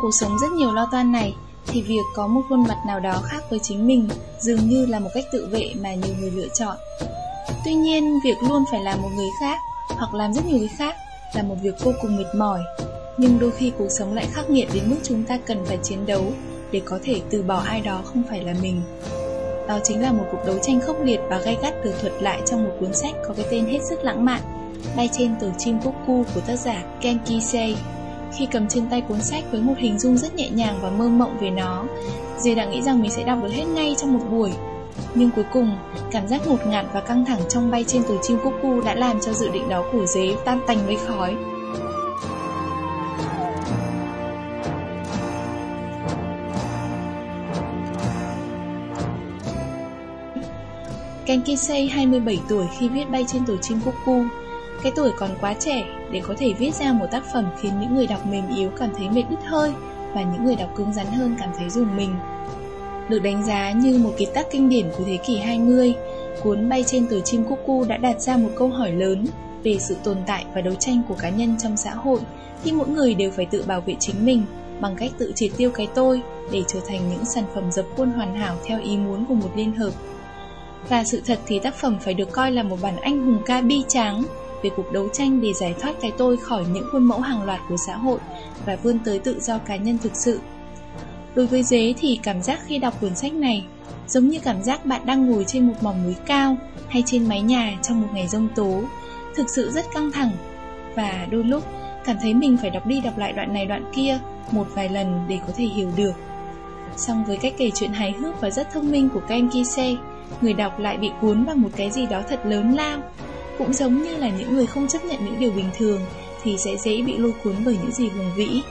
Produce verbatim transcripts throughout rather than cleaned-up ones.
cuộc sống rất nhiều lo toan này, thì việc có một khuôn mặt nào đó khác với chính mình dường như là một cách tự vệ mà nhiều người lựa chọn. Tuy nhiên, việc luôn phải làm một người khác hoặc làm rất nhiều người khác là một việc vô cùng mệt mỏi. Nhưng đôi khi cuộc sống lại khắc nghiệt đến mức chúng ta cần phải chiến đấu để có thể từ bỏ ai đó không phải là mình. Đó chính là một cuộc đấu tranh khốc liệt và gay gắt được thuật lại trong một cuốn sách có cái tên hết sức lãng mạn, Bay trên tổ chim cuckoo của tác giả Ken Kesey. Khi cầm trên tay cuốn sách với một hình dung rất nhẹ nhàng và mơ mộng về nó, Dê đã nghĩ rằng mình sẽ đọc được hết ngay trong một buổi. Nhưng cuối cùng, cảm giác ngột ngạt và căng thẳng trong Bay trên tổ chim cuckoo đã làm cho dự định đó của Dê tan tành mây khói. Ken Kesey hai mươi bảy tuổi khi viết Bay trên tổ chim cuckoo. Cái tuổi còn quá trẻ để có thể viết ra một tác phẩm khiến những người đọc mềm yếu cảm thấy mệt đứt hơi và những người đọc cứng rắn hơn cảm thấy rùng mình. Được đánh giá như một kiệt tác kinh điển của thế kỷ hai mươi, cuốn Bay trên tổ chim cuckoo đã đặt ra một câu hỏi lớn về sự tồn tại và đấu tranh của cá nhân trong xã hội, khi mỗi người đều phải tự bảo vệ chính mình bằng cách tự triệt tiêu cái tôi để trở thành những sản phẩm dập khuôn hoàn hảo theo ý muốn của một liên hợp. Và sự thật thì tác phẩm phải được coi là một bản anh hùng ca bi tráng về cuộc đấu tranh để giải thoát cái tôi khỏi những khuôn mẫu hàng loạt của xã hội và vươn tới tự do cá nhân thực sự. Đối với Dế thì cảm giác khi đọc cuốn sách này giống như cảm giác bạn đang ngồi trên một mỏm núi cao hay trên mái nhà trong một ngày giông tố, thực sự rất căng thẳng, và đôi lúc cảm thấy mình phải đọc đi đọc lại đoạn này đoạn kia một vài lần để có thể hiểu được. Song với cách kể chuyện hài hước và rất thông minh của Ken Kesey, người đọc lại bị cuốn vào một cái gì đó thật lớn lao. Cũng giống như là những người không chấp nhận những điều bình thường thì sẽ dễ bị lôi cuốn bởi những gì hùng vĩ.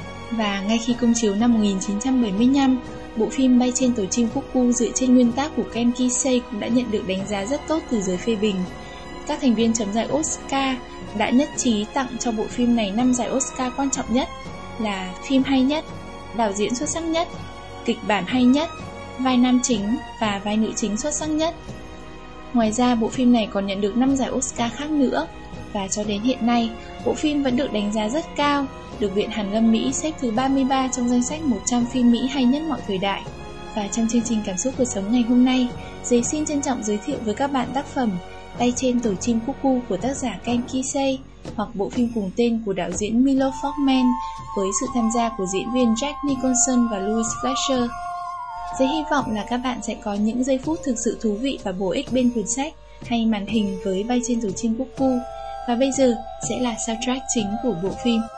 Và ngay khi công chiếu năm một nghìn chín trăm bảy mươi lăm, bộ phim Bay trên tổ chim cuckoo dựa trên nguyên tác của Ken Kesey cũng đã nhận được đánh giá rất tốt từ giới phê bình. Các thành viên chấm giải Oscar đã nhất trí tặng cho bộ phim này năm giải Oscar quan trọng nhất là phim hay nhất, đạo diễn xuất sắc nhất, kịch bản hay nhất, vai nam chính và vai nữ chính xuất sắc nhất. Ngoài ra, bộ phim này còn nhận được năm giải Oscar khác nữa, và cho đến hiện nay, bộ phim vẫn được đánh giá rất cao, được Viện Hàn lâm Mỹ xếp thứ ba mươi ba trong danh sách một trăm phim Mỹ hay nhất mọi thời đại. Và trong chương trình Cảm xúc cuộc sống ngày hôm nay, Dế xin trân trọng giới thiệu với các bạn tác phẩm Bay trên tổ chim cuckoo của tác giả Ken Kesey, hoặc bộ phim cùng tên của đạo diễn Milo Forman với sự tham gia của diễn viên Jack Nicholson và Louis Fleischer. Dế hy vọng là các bạn sẽ có những giây phút thực sự thú vị và bổ ích bên quyển sách hay màn hình với Bay trên tổ chim cuckoo. Và bây giờ sẽ là soundtrack chính của bộ phim.